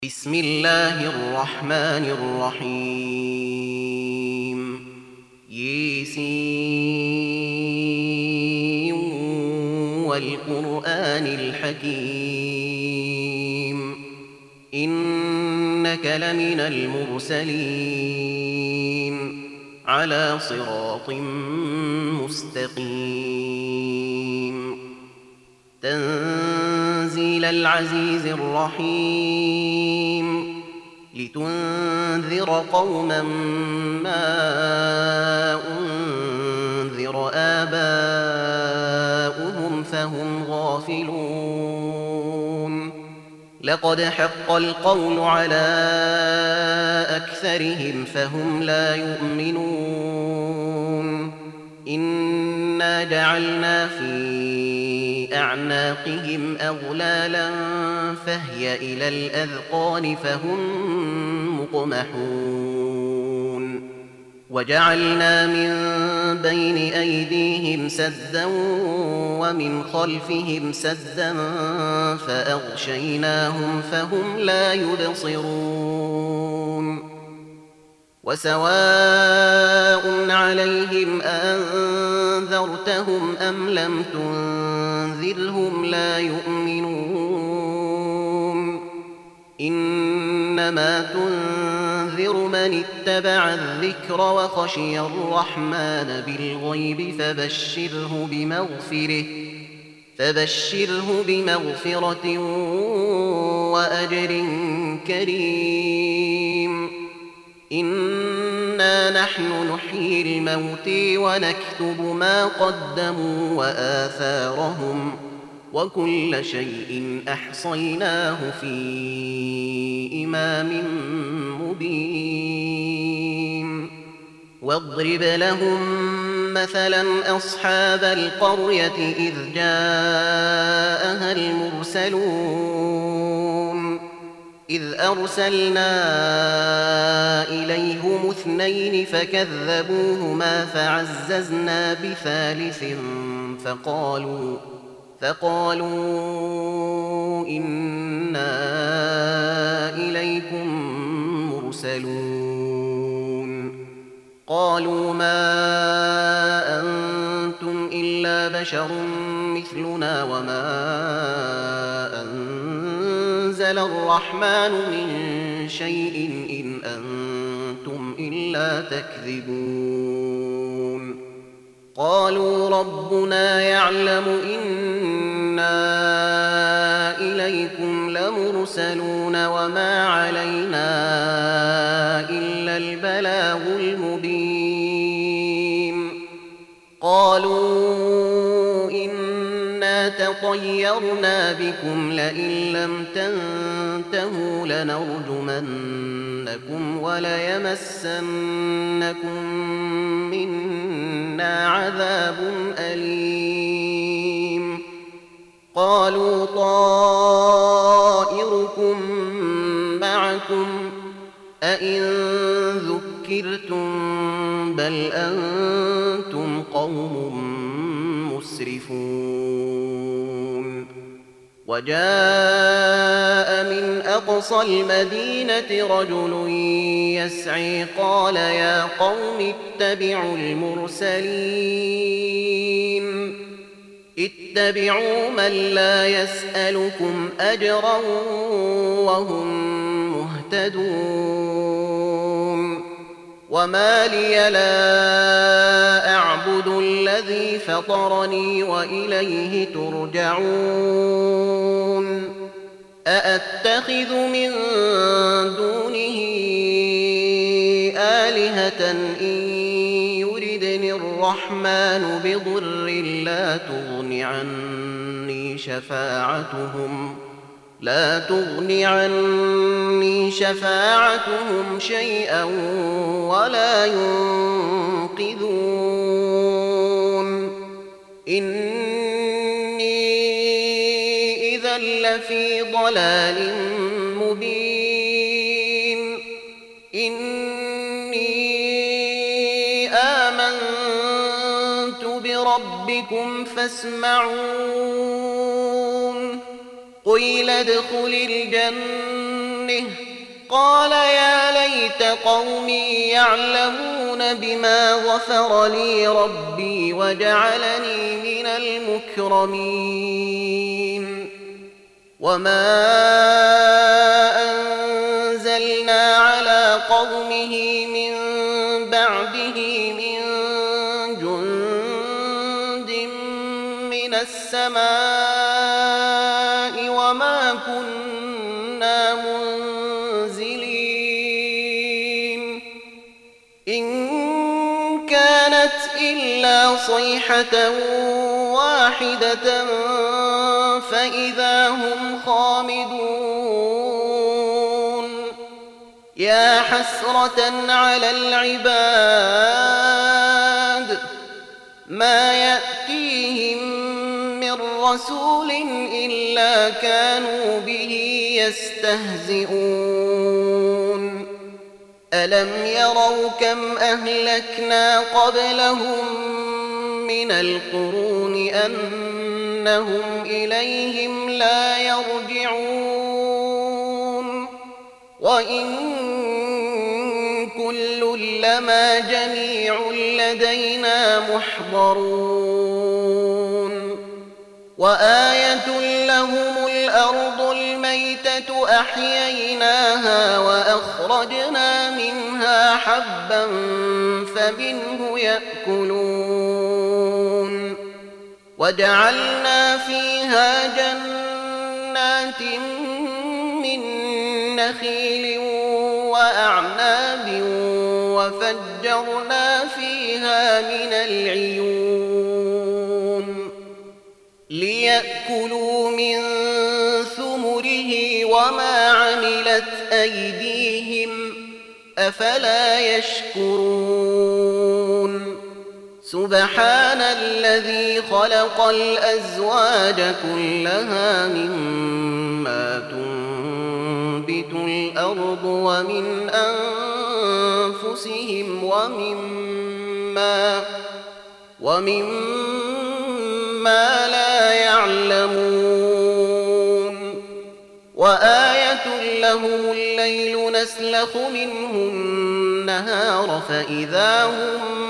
بسم الله الرحمن الرحيم ياسين والقرآن الحكيم إنك لمن المرسلين على صراط مستقيم تنزيل العزيز الرحيم لتنذر قوما ما أنذر آباؤهم فهم غافلون لقد حق القول على أكثرهم فهم لا يؤمنون إنا جعلنا في أعناقهم أغلالا فهي إلى الأذقان فهم مقمحون وجعلنا من بين أيديهم سدا ومن خلفهم سدا فأغشيناهم فهم لا يبصرون وسواء عليهم أنذرتهم أم لم تنذرهم لا يؤمنون إنما تنذر من اتبع الذكر وخشي الرحمن بالغيب فبشره بمغفرة وأجر كريم إنا نحن نحيي الموتى ونكتب ما قدموا وآثارهم وكل شيء أحصيناه في إمام مبين واضرب لهم مثلا أصحاب القرية إذ جاءها المرسلون إذ أرسلنا إليهم اثنين فكذبوهما فعززنا بثالث فقالوا إنا إليكم مرسلون قالوا ما أنتم إلا بشر مثلنا وما أنزل الرحمن من شيء إن أنتم إلا تكذبون قالوا ربنا يعلم إنا إليكم لمرسلون وما علينا إلا البلاغ المبين قالوا إنا تطيرنا بكم لئن لم تنتهوا لنرجمنكم وليمسنكم منا عذاب أليم قالوا طائركم معكم أئن ذكرتم بل أنتم قوم مسرفون وجاء من أقصى المدينة رجل يسعي قال يا قوم اتبعوا من لا يسألكم أجرا وهم مهتدون وما لي لا أعبد الذي فطرني وإليه ترجعون أأتخذ من دونه آلهة إن يردني الرحمن بضر لا تغن عني شفاعتهم شيئا ولا ينقذون إني إذا لفي ضلال مبين إني آمنت بربكم فاسمعون قيل ادخل الجنة قال يا ليت قومي يعلمون بما غفر لي ربي وجعلني من المكرمين وما أنزلنا على قومه من بعده من جند من السماء وما كنا منزلين إن كانت إلا صيحة واحدة فإذا هم خامدون يا حسرة على العباد ما يأتيهم من رسول إلا كانوا به يستهزئون ألم يروا كم أهلكنا قبلهم من القرون أنهم إليهم لا يرجعون وإن كل لما جميع لدينا محضرون وآية لهم الأرض الميتة أحييناها وأخرجنا منها حبا فمنه يأكلون وجعلنا فيها جنات من نخيل وأعناب وفجرنا فيها من العيون ليأكلوا من ثمره وما عملت أيديهم أفلا يشكرون سبحان الذي خلق الأزواج كلها مما تنبت الأرض ومن أنفسهم ومما لا يعلمون وآية لهم الليل نسلخ منه النهار فإذا هم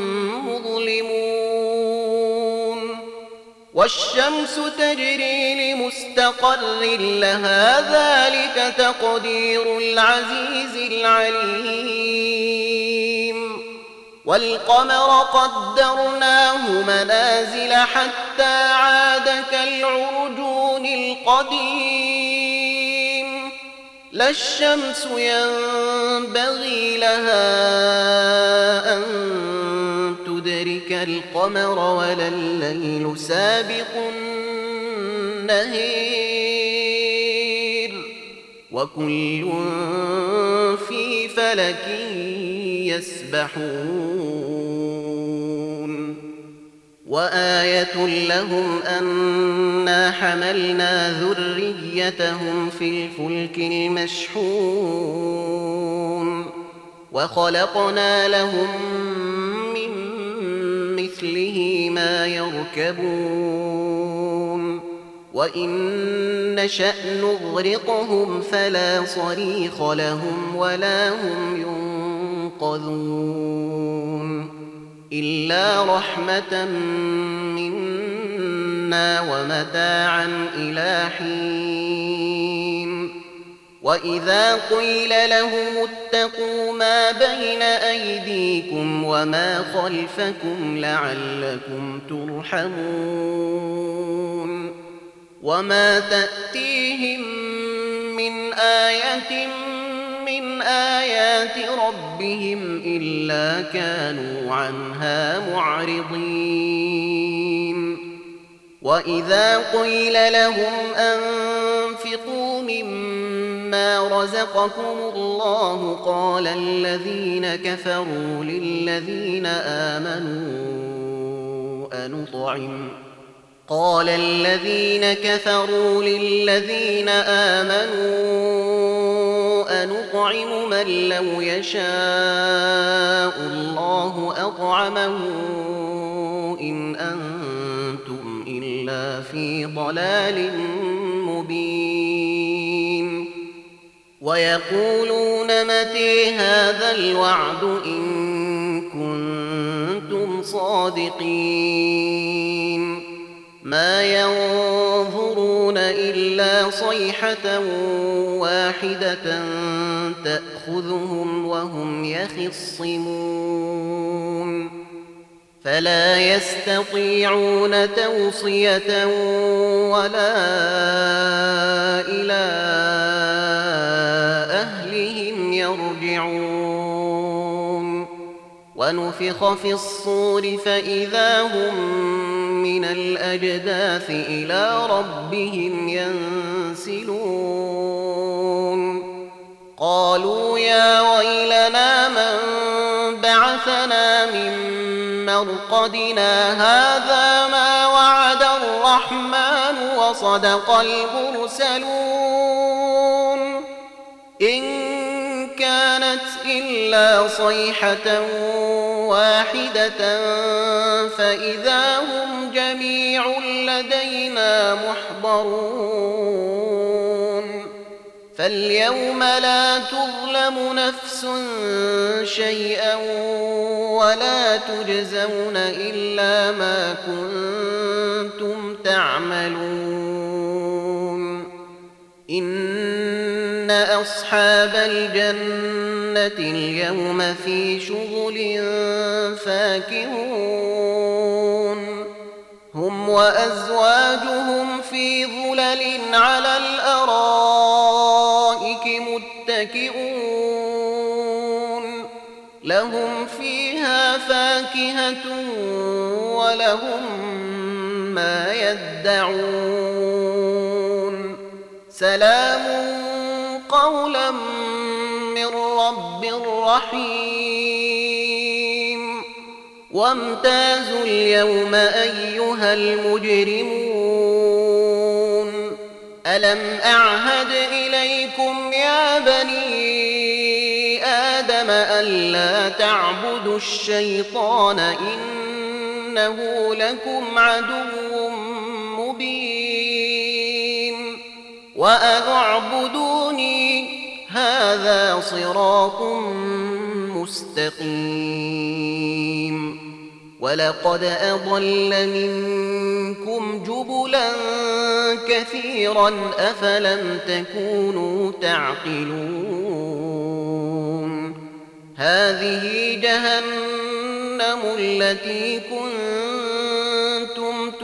مظلمون والشمس تجري لمستقر لها ذلك تقدير العزيز العليم والقمر قدرناه منازل حتى عاد كالعرجون القديم لا الشمس ينبغي لها أن تدرك القمر ولا الليل سابق النهير وكل في فلك يسبحون وآية لهم أنا حملنا ذريتهم في الفلك المشحون وخلقنا لهم من مثله ما يركبون وإن نشأ نغرقهم فلا صريخ لهم ولا هم ينقذون إلا رحمة منا ومتاعا إلى حين وإذا قيل لهم اتقوا ما بين أيديكم وما خلفكم لعلكم ترحمون وما تأتيهم من آية من آيات ربهم إلا كانوا عنها معرضين وإذا قيل لهم أنفقوا مما رزقكم الله قال الذين كفروا للذين آمنوا أنطعم من لو يشاء الله أطعمه إن أنتم إلا في ضلال مبين ويقولون متى هذا الوعد إن كنتم صادقين ما ينظرون إلا صيحة واحدة تأخذهم وهم يخصمون فلا يستطيعون توصية ولا إلى أهلهم يرجعون ونفخ في الصور فإذا هم من الأجداث إلى ربهم ينسلون قالوا يا ويلنا من بعثنا من مرقدنا هذا ما وعد الرحمن وصدق المرسلون إن كانت إلا صيحة واحدة فإذا هم جميع لدينا محضرون فاليوم لا تظلم نفس شيئا ولا تجزون إلا ما كنتم تعملون إن أصحاب الجنة اليوم في شغل فاكهون هم وأزواجهم في ظلل على الأرائك متكئون لهم فيها فاكهة ولهم ما يدعون سلام قولا من رب رحيم وامتازوا اليوم أيها المجرمون ألم أعهد إليكم يا بني آدم ألا تعبدوا الشيطان إنه لكم عدو مبين وأن اعبدوني هذا صراط مستقيم ولقد أضل منكم جبلا كثيرا أفلم تكونوا تعقلون هذه جهنم التي كنتم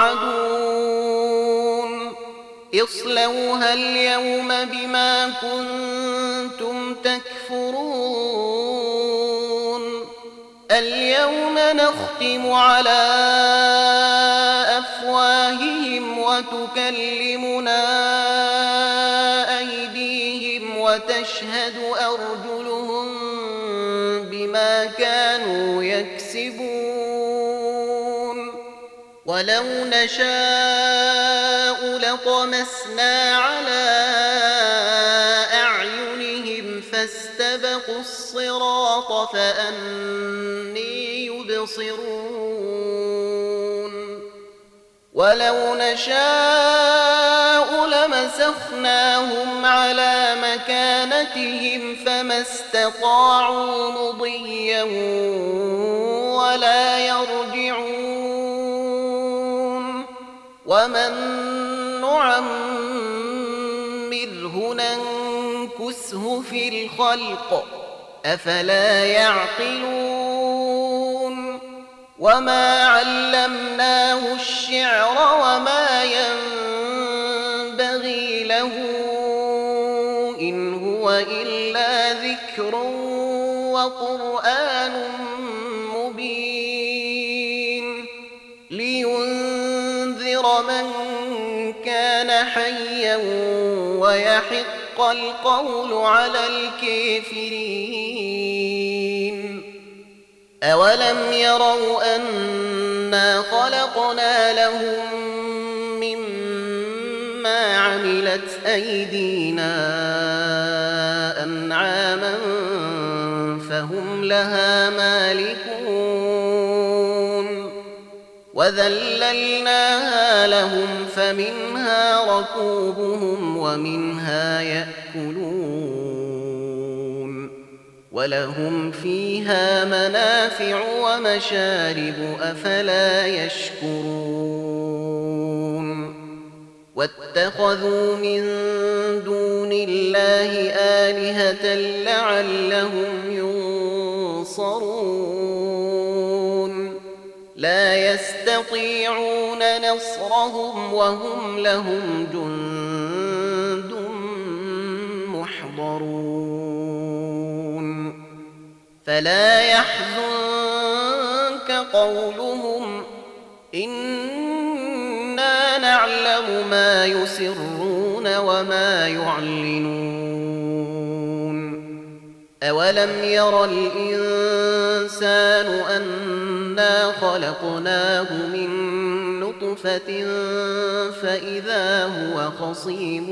توعدون اصلوها اليوم بما كنتم تكفرون اليوم نختم على أفواههم وتكلمنا أيديهم وتشهد أرجلهم بما كانوا يكسبون ولو نشاء لطمسنا على أعينهم فاستبقوا الصراط فأني يبصرون ولو نشاء لمسخناهم على مكانتهم فما استطاعوا مضيا ولا يرجعون ومن نعمره ننكسه في الخلق أفلا يعقلون وما علمناه الشعر وما ينبغي له إن هو إلا ذكر وقرآن مبين لينذر من كان حيا ويحق القول على الكافرين أولم يروا أنا خلقنا لهم مما عملت أيدينا أنعاما فهم لها مالكون وذللناها لهم فمنها ركوبهم ومنها يأكلون ولهم فيها منافع ومشارب أفلا يشكرون واتخذوا من دون الله آلهة لعلهم ينصرون لا يستطيعون نصرهم وهم لهم جند محضرون فلا يحزنك قولهم إنا نعلم ما يسرون وما يعلنون أولم ير الإنسان أنا خلقناه من نطفة فإذا هو خصيم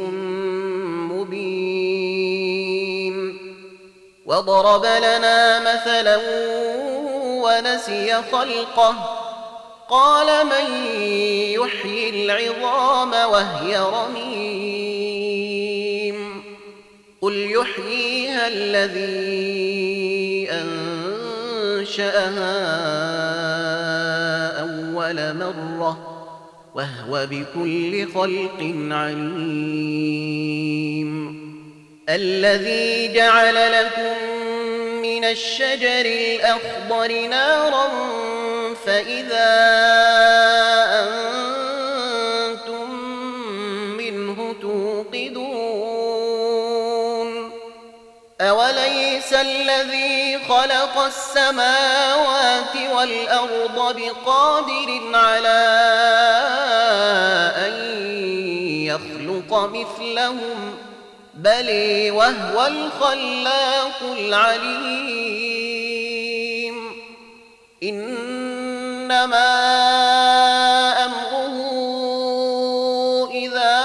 مبين وضرب لنا مثلا ونسي خلقه قال من يحيي العظام وهي رميم قل يحييها الذي أنشأها أول مرة وهو بكل خلق عليم الذي جعل لكم من الشجر الأخضر نارا فإذا أنتم منه توقدون أوليس الذي خلق السماوات والأرض بقادر على أن يخلق مثلهم بل وهو الخلاق العليم إنما أمره إذا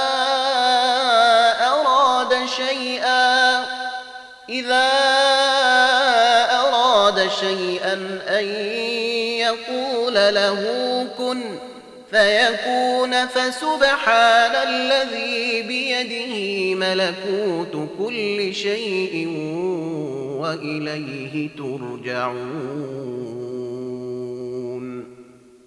أراد شيئا أن يقول له كن فيكون فسبحان الذي بيده ملكوت كل شيء وإليه ترجعون